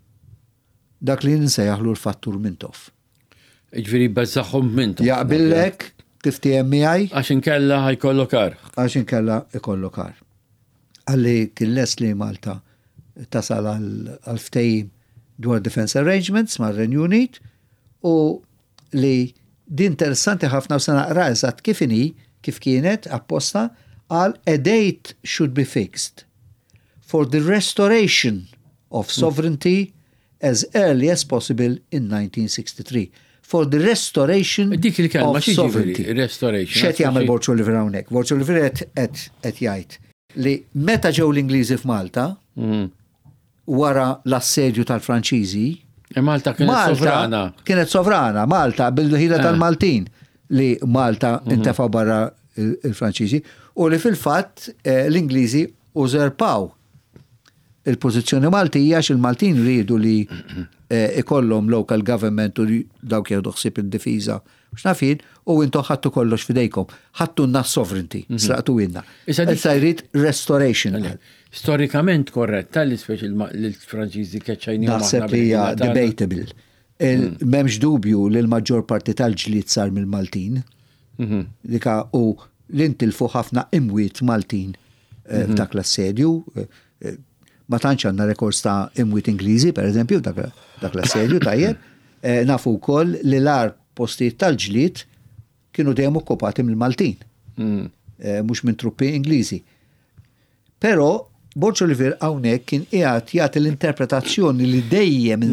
dak li nsejjaħlu l-fattur Mintoff. Ġifieri bazzaħhom Mintoff. Jaqbillek kif tiegħi miegħi? Għax inkella ħajkollok kar. Għax inkella ikollok kar. Għalli kien lest li Malta tasal għal-ftehim dwar defense arrangements ma' Renju Unit u li di interessanti ħafna u se naqra eżatt kif kienet apposta għal a date should be fixed for the restoration of sovereignty as early as possible in 1963. For the restoration of sovereignty. Restoration. X'qed jagħmel Borġo Olivier hawnhekk? Borġo Olivier qed jgħid li meta ġew l-Ingliżi f'Malta wara l-assedju tal-Franċiżi Malta kienet sovrana. Kienet sovrana, Malta bil-ħila tal-Maltin li Malta intefa' barra il-Franċiżi u li fil-fatt l-Ingliżi użerpaw il-pożizzjoni Maltija il-Maltin rridu li ikollhom local government u dawk jgħidu ħsieb id-difiża x'nafin u intom ħadtu kollox f'idejkom. Ħadtu n sovereignty, sraqtu inna. Issa jrid restoration. Storikament korretta li speċi l-Franċiżi keċċajni. Naħseb li hija debatable. M'hemmx dubju li l-maġġor parti tal-ġlied sar mill-Maltin. Dika u l-intilfu ħafna imwiet Maltin f'dak l-assedju. Ma tantx għandna rekords ta' imwiet Ingliżi, pereżempju, dak l-assedju tajjeb. Nafu wkoll li l-ar postijiet tal-ġlied kienu dejjem okkupati mill-Maltin. Mhux minn truppi Ingliżi. Però Borġo Olivier hawnhekk kien qiegħed jagħti l-interpretazzjoni li dejjem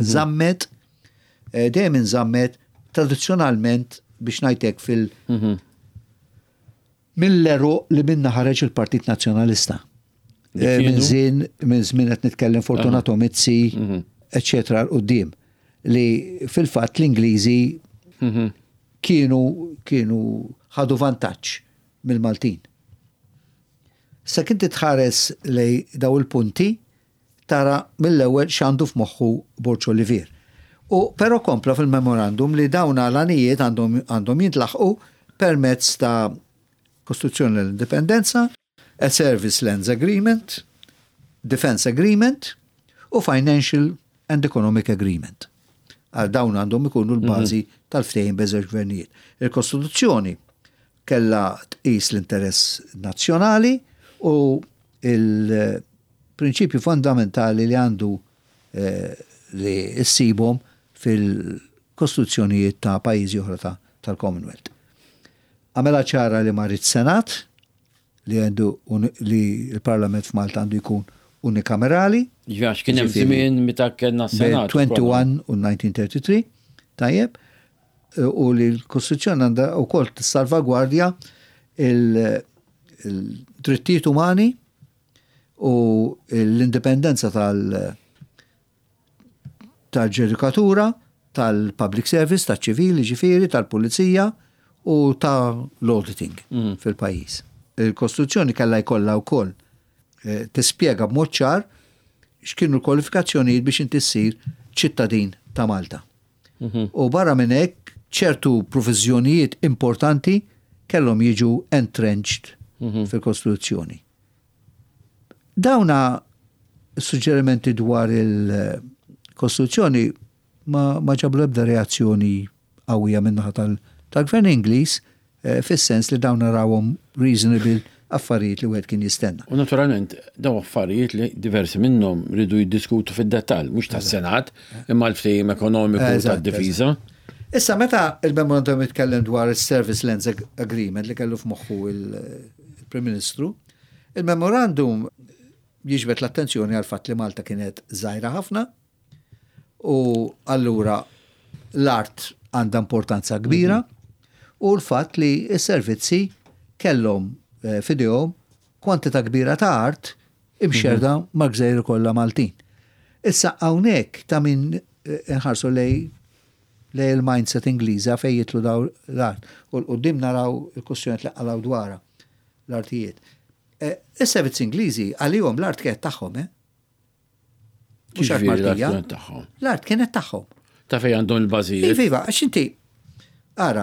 inżammet tradizzjonalment biex ngħidlek mill-eru li minna ħareġ il-Partit Nazzjonalista. Minn żmien qed nitkellem Fortunato Mizzi, eċċetera l-qudiem, li fil-fatt l-Ingliżi kienu ħadu vantaġġ mill-Maltin. Sa kien titħares lej daw il-punti tara mill-ewwel x'għandu f'moħħu Borġ Olivier. Però kompla fil-memorandum li dawn għal-għanijiet għandhom jintlaħqu permezz ta' Kostruzzjoni l-Indipendenza, a Service Lands Agreement, Defense Agreement u Financial and Economic Agreement. Għal dawn għandhom ikunu l-bażi tal-ftehim beżewġ gvernijiet. Il-Kostituzzjoni kella tqis l-interess nazzjonali u il-prinċipju fondamentali li għandu li issibhom fil-kostituzzjonijiet ta' pajjiżi oħra tal-Commonwealth. Għamela ċara li marit Senat li għandu li il-Parlament f'Malta għandu jkun unikamerali. Ġvax, kien hemm żmien meta kellna Senat. 21 u 1933, tajjeb, u li l-Kostituzzjoni għandha wkoll tissalvagwardja il-drittijiet umani u l-indipendenza tal-ġudikatura, tal-public service, tal-ċivili, ġifieri, tal-pulizija u tal-auditing fil-pajjiż. Il-Kostituzzjoni kellha jkollha wkoll tispjega b'mod ċar x'kienu l-kwalifikazzjonijiet biex inti ssir ċittadin ta' Malta. U barra minn hekk ċertu proviżjonijiet importanti kellhom jiġu entrenched fil-Kostituzzjoni. Dawna suġġerimenti dwar il-Kostituzzjoni ma ġablu ebda reazzjoni qawwija min-naħa tal-Gvern Ingliż fis-sens li dawn narawhom reasonable affarijiet li wieħed kien jistenna. U naturalment daw affarijiet li diversi minnhom ridu jiddiskutu fid-dettall, mhux tas-Senat, imma l-ftehim ekonomiku tad-difiża. Issa meta il-memorandum jitkellem dwar is-Service Lands Agreement li kellu f'moħħu il-Prim Ministru, il-memorandum jiġbed l-attenzjoni għal fatt li Malta kienet żgħira ħafna u allura l-art għandha importanza kbira u l-fatt li s-servizzi kellhom fidejhom kwantità kbira ta' art imxerda mal-gżejjer kollha Maltin. Issa hawnhekk ta' min inħarsu lej il-mindset Ingliża fejn jitlu daw l-art. U qudiem naraw il-kwestjonijiet li qalaw dwarha l-artijiet. Is-servizzi Ingliżi għalihom l-art kienet tagħhom, Mhux art Maltija. L-art kienet tagħhom. Ta' fejn għandhom il-bażijiet. Iva, għax inti ara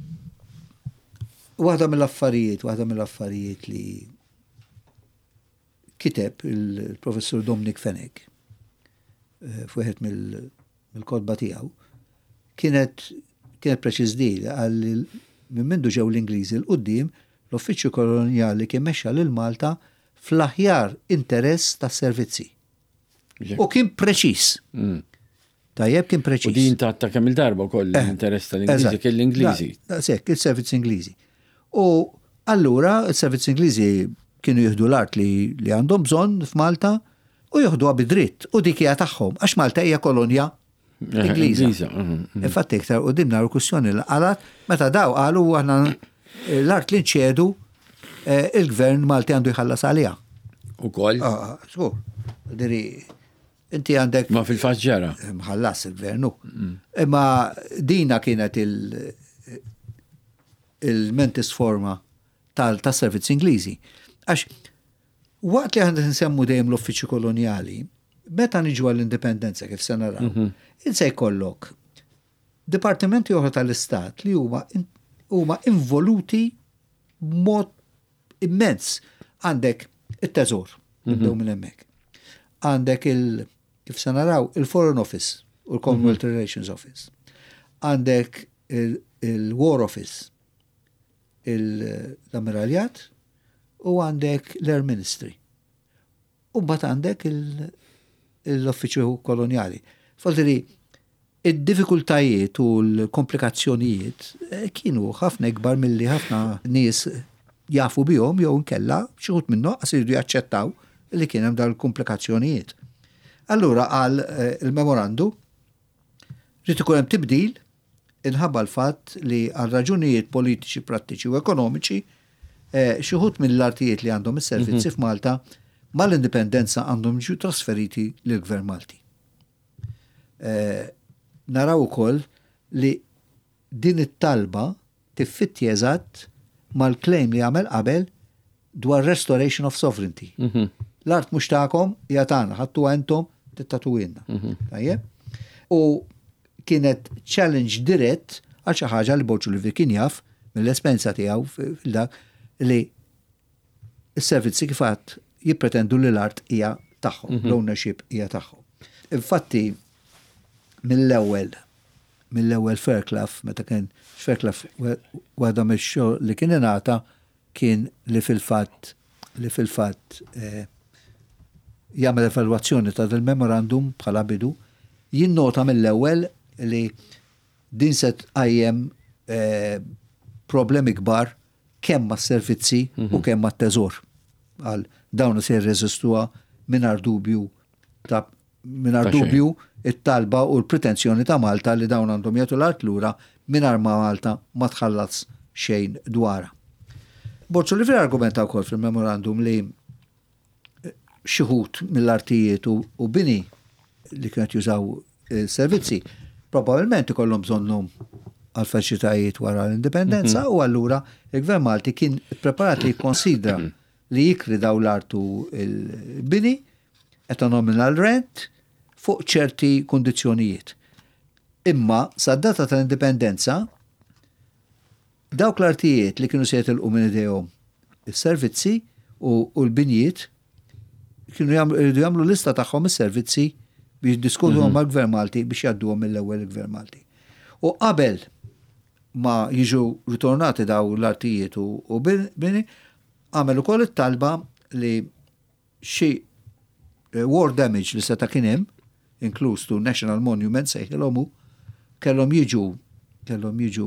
waħda mill-affarijiet li kiteb il-professur Dominic Fenech f'wieħed mill-kodba tiegħu kienet preċiż din għal minn mindu ġew l-Ingliżi l-qudiem l-Uffiċċju Kolonjali kien mexxa lil Malta fl-aħjar interess tas-servizzi. U kien preċiż. Tajjeb kien preċiż. U din ta' kemm il-darba wkoll l-interess tal-Ingliżi kien l-Ingliżi. Sekk il-servizzi Ingliżi. U allura il-servizzi Ingliżi kienu jieħdu l-art li għandhom bżonn f'Malta u jieħduha bidritt u dik hija tagħhom għax Malta hija kolonja Ingliża. Infatti iktar u dimna l-kwistjoni li qalat meta daw qalu aħna l-art li nċedu il-gvern Malti għandu jħallas għaliha. Ukoll? Diri inti għandek. Ma fil-fatt ġara. Mħallas il-gvernu. Imma dina kienet il-mentis forma tal-servizz Ingliżi. Għax, waqt li għandet nsemmu dejjem l-uffiċċju koloniali, meta niġu għall-indipendenza kif se naraw, inse jkollok dipartimenti oħra tal-istat li huma involuti b'mod immens. Għandek it-teżor, nibdew minn hemmhekk. Għandek kif se naraw il-Foreign Office u l-Commonwealth Relations Office. Għandek il-War Office, l-Amiraljat u għandek l-Air Ministry. U bat għandek l-Uffiċċju Koloniali. Faltiri, id-diffikultajiet u l-komplikazzjonijiet kienu ħafna ikbar milli ħafna nies jafu bihom jew nkella xi ħut minnhom għasidu jaċċettaw li kien hemm dawn il-komplikazzjonijiet. Allura għal il-memorandu rid ikun hemm tibdil inħabba l-fatt li għal raġunijiet politiċi, prattiċi u ekonomiċi Xuħut mill-artijiet li għandhom is-servizzi f'Malta mal-indipendenza għandhom ġu trasferiti lill-Gvern Malti. Naraw ukoll li din it-talba tiffitti eżatt mal-claim li għamel qabel dwar restoration of sovereignty. L-art mhux tagħkom hija tagħna, ħadtu għentom tittatu għinna. U kienet challenge dirett għal xi ħaġa li Borċulivier kien jaf mill-espensa tiegħu fil-dak li s-servizzi kif għadd jippretendu li l-art hija tagħhom, l-ownership hija tagħhom. Infatti mill-ewwel Fairclough, meta kien Fairclough waħda mix-xogħol li kien ingħata kien li fil-fatt jagħmel evalwazzjoni ta' del-memorandum bħala bidu, jinnota mill-ewwel li din se tqajjem problemi kbar kemm mas-servizzi u kemm mat-teżor. Għal dawn se jirreżistuha mingħajr dubju it-talba u l-pretenzjoni ta' Malta li dawn għandhom jagħtu l-art lura mingħajr ma Malta ma tħallas xejn dwarha. Borċulivier argumenta wkoll fil-memorandum li xi wħud mill-artijiet u bini li kienet jużaw servizzi probabbilment ikollhom bżonnhom għal faċilitajiet wara l-indipendenza u allura il-Gvern Malti kien preparat li jikkonsidra li jikri daw l-artu il-bini eta nominal rent fuq ċerti kondizzjonijiet. Imma sad-data tal-indipendenza dawk l-artijiet li kienu se jitilqu minn idejhom is-servizzi u l-binjiet kienu jagħmlu lista tagħhom is-servizzi biex jiddiskutuhom mal-Gvern Malti biex jgħadduhom mill-ewwel il-Gvern Malti. U qabel ma jiġu ritornati daw l-artijiet u bini, għamel ukoll it-talba li xi war damage li seta' kien hemm, inkluż tu National Monument sejħilhom kellhom jiġu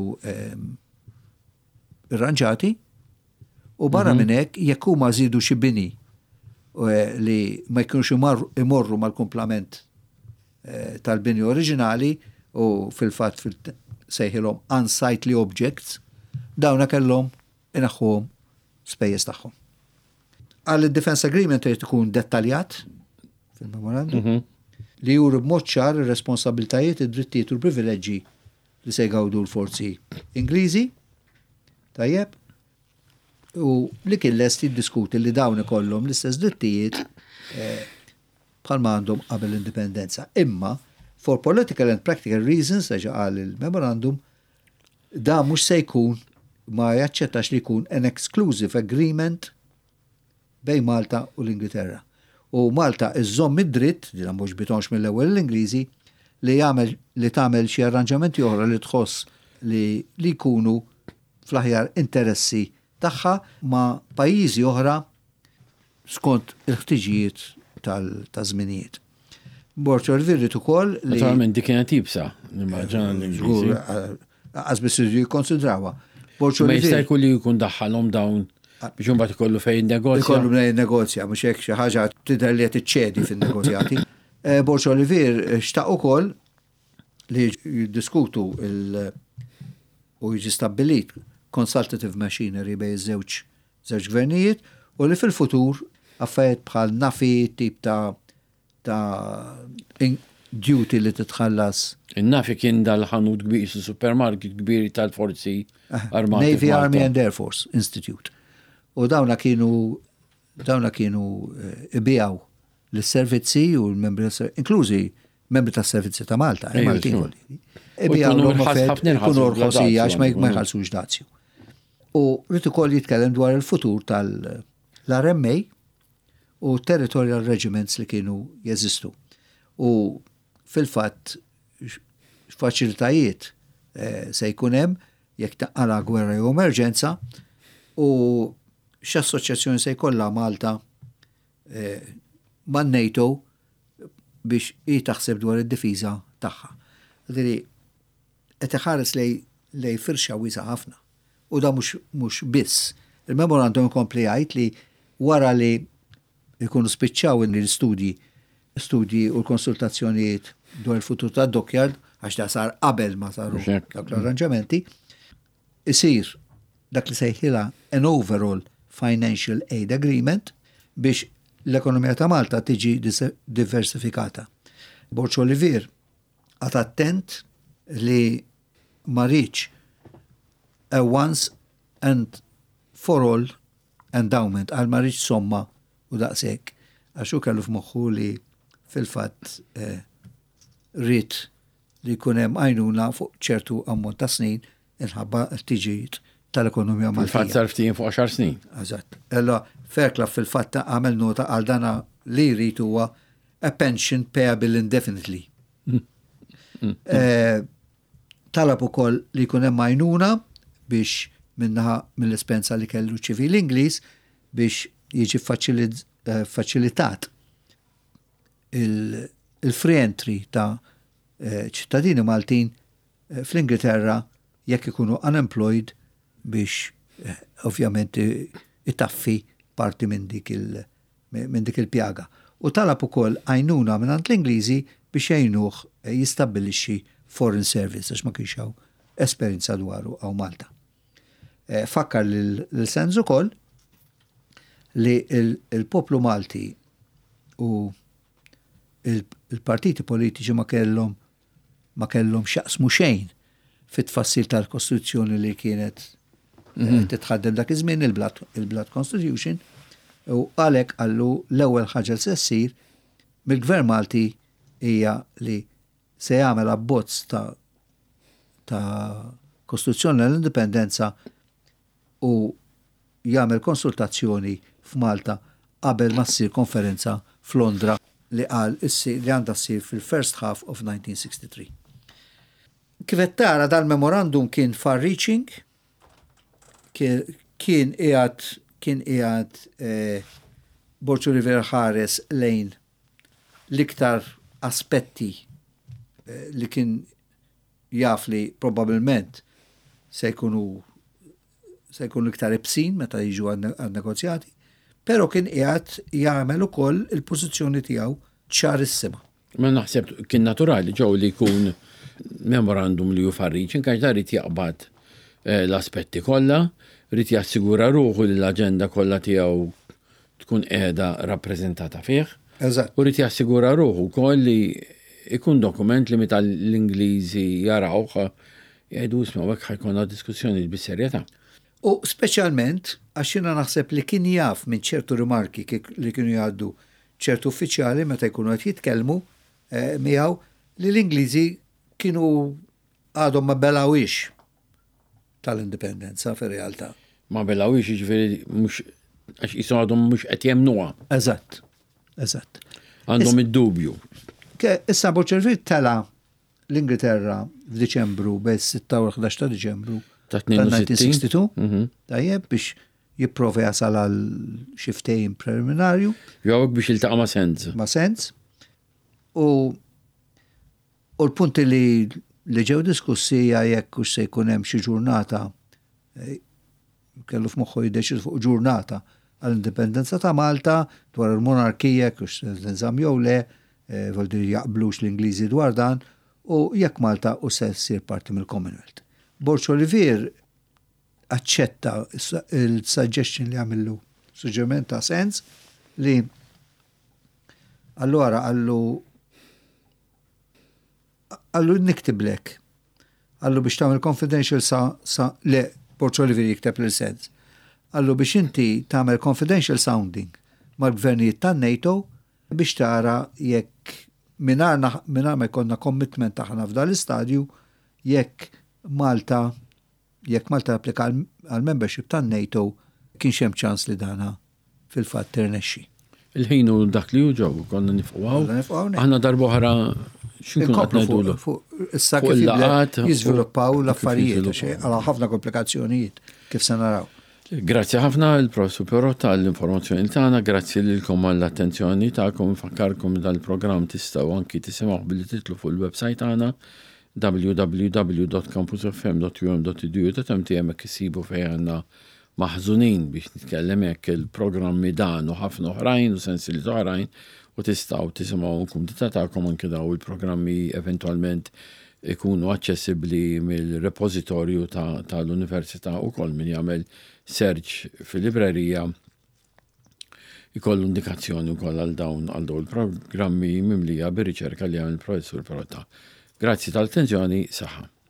irranġati u barra minn hekk jekk huma żidu xi bini li ma jkunux imorru mal-kumplament tal-bini oriġinali u fil-fatt sejħilhom unsightly objects, dawna kellhom inaħħuhom spejjeż tagħhom. Għal id-defense agreement trid ikun dettaljat fil-memorandum li juru b'mod ċar ir-responsabiltajiet, id-drittijiet u l-privileġġi li se jgawdu l-forzi Ingliżi, tajjeb, u li kien lest jiddiskuti li dawn ikollhom l-istess drittijiet bħalma għandhom qabel l-indipendenza. Imma for political and practical reasons, għal il-memorandum, da mhux se jkun ma jaċċettax li jkun an exclusive agreement bejn Malta u l-Ingilterra. U Malta iżżomm id-dritt, li mhux bitonx mill-ewwel l-Ingliżi, li tagħmel xi arranġamenti oħra li tħoss li jkunu fl-aħjar interessi tagħha ma' pajjiżi oħra skont il-ħtiġijiet tal-żminijiet. Borċulivier ukoll li. Naturalment dik kienet tibsa, nimmaġina l-Ingliżi. Għazbis jikkonsidrawha. Ma jista' jkun li jkun daħħalhom dawn biex imbagħad ikollu fejn negozja. Ikollu fejn negozja, mhux hekk xi ħaġa tidher li qed tiċċedi fin-negozjati. Borċulivier xtaq ukoll li jiddiskutu u jiġi stabbilit consultative machinery bejn żewġ gvernijiet u li fil-futur affarijiet bħal nafi tip ta' duty li titħallas. In-nafi kien dal-ħanut kbir, supermarket kbir tal-forzi armati. Navy, Army and Air Force Institute. U dawna kienu ibijaw l-servizzi u l-membri, inklużi membri tas servizzi ta' Malta, Maltin kolli. Ibijaw l-kunu orħosija għax ma jħalsux dazju. U rritu koll jitkellem dwar il-futur tal-RMA u territorial regiments li kienu jeżistu. U fil-fatt faċilitajiet se jkun hemm jekk taqala gwerra jew emerġenza u x'assoċjazzjoni se jkollha Malta man NATO biex taħseb dwar id-difiża tagħha. Qed iħares lej firxa wiesa ħafna. U da mhux biss. Il-memorandum ikompli jgħid li wara li jkunu spiċċaw l-studji u l-konsultazzjonijiet dwar il-futur ta' Dockyard, għax da sar qabel ma saru dak l-arranġamenti, isir dak li sejħila an overall Financial Aid Agreement biex l-ekonomija ta' Malta tiġi diversifikata. Borċ Olivier għat attent li marriċ a once and for all endowment għal marriċ somma u daqsek. Għaxu kellu f'moħħu li fil-fatt rrit li kunem għajnuna fuq ċertu ammont ta' snin inħabba t-tiġijiet tal-ekonomija Maltija. Fil-fatt sarftin fuq 10 snin. Eżatt. Ella Fairclough fil-fatt għamel nota għal dana li jrid huwa a pension payable indefinitely. Talab ukoll li jkun hemm għajnuna biex minnaħa mill-ispensa li kellu ċivil Ingliż biex jiġi faċilitat il-free entry ta' ċittadini Maltin fl-Ingilterra jekk ikunu unemployed biex ovvjament itaffi parti minn dik il-pjaga. U talab ukoll għajnuna minn l-Ingliżi biex jgħinuh jistabbilixxi foreign service għax ma kienx hawn esperjenza dwaru għaw Malta. Fakkar l-sens ukoll li il-poplu Malti u il-partiti politiċi ma kellhom xaqsmu xejn fit-tfassil tal-Kostituzzjoni li kienet titħaddem dak iż-żmien il-Blood Constitution u għalhekk għallu l-ewwel ħaġa se ssir mill-Gvern Malti hija li se jagħmel abbozz ta' Kostituzzjoni l-Indipendenza u jagħmel konsultazzjoni f'Malta qabel ma ssir konferenza f'Londra li qal li għandha ssir fil-first half of 1963. Kif tara dal-memorandum kien far-reaching, kien qiegħed Borċ Olivier ħares lejn l-iktar aspetti li kien jaf li probabilment se jkunu iktar ibsin meta jiġu għan-negozjati, pero kien qiegħed jagħmel ukoll il-pożizzjoni tiegħu ċarissima. Ma naħseb kien naturali ġew li jkun memorandum li ju farriċ, inkax da rrid jaqbad l-aspetti kollha, rrid jassigura ruħu li l-aġenda kollha tiegħu tkun qiegħda rappreżentata fih. Eżatt. U rrid jassigura ruħu wkoll li ikun dokument li meta l-Ingliżi jarawh jgħidu isma' hekk ħajkonna diskussjoni bis-serjetà. U speċjalment għax jiena naħseb li kien jaf minn ċertu rimarki li kienu jgħaddu ċertu uffiċjali meta jkunu qed jitkellmu miegħu li l-Ingliżi kienu għadhom ma belawix tal-indipendenza fir-realtà. Ma belawix jiġifieri mhux għax jisu għadhom mhux qed jemnuha. Eżatt. Għandhom id-dubju. Issa Borċ Olivier tela l-Ingilterra f'Diċembru bejn 6 u 11 ta' Diċembru ta' 1962. Tajjeb biex jipprova jasal għal xi ftehim preliminarju. Jew biex iltaqa' ma' Sens. Ma' Sens. U l-punti li ġew diskussi jekk hux se jkun hemm xi ġurnata kellu f'moħħu jiddeċied fuq ġurnata għall-indipendenza ta' Malta dwar il-monarkija kux l-nżam jew le, voldi jaqblux l-Ingliżi dwar dan u jekk Malta u se ssir parti mill-Commonwealth. Borċ Olivier aċċetta il-suggestion li għamillu suġġerment ta' Sens li allura għallu niktiblek għallu biex tagħmel confidential le Borċ Olivier jikteb l-Sens. Għallu biex inti tagħmel confidential sounding mal-gvernijiet tan-NATO biex tara jekk minar ma jkollna commitment taħna f'dal istadju jekk Malta applika għal-membership tan-NATO kienx hemm ċans li dana fil-fatt tirnexxi. Il-ħin u dak li ġew konna nifqgħu. Aħna darbohra x'inkun qed ngħidulu. Issa kif jiżviluppaw l-affarijiet għal ħafna komplikazzjonijiet kif se naraw. Grazzi ħafna il-Professur Perot tal-informazzjoni tagħna, grazzi lilkom għall-attenzjoni tagħkom, infakkarkom dal-programm tistgħu anki tisimgħu billi titlu fuq il-website tagħna www.campusfm.um.edu hemmhekk isibu fejn għandna maħżunin biex nitkellem hekk il-programmi dan u ħafna oħrajn u sensilit oħrajn u tistgħu tisimgħu kumdita tagħkom anke daw il-programmi eventwalment ikunu aċċessibbli mill-repożitorju tal-Università u koll min jagħmel search fil-librerija ikollu indikazzjoni wkoll għal dawn il-programmi mimlija bir-riċerka li għamel professur Perrotta. Grazzi tal-attenzjoni, saħħa.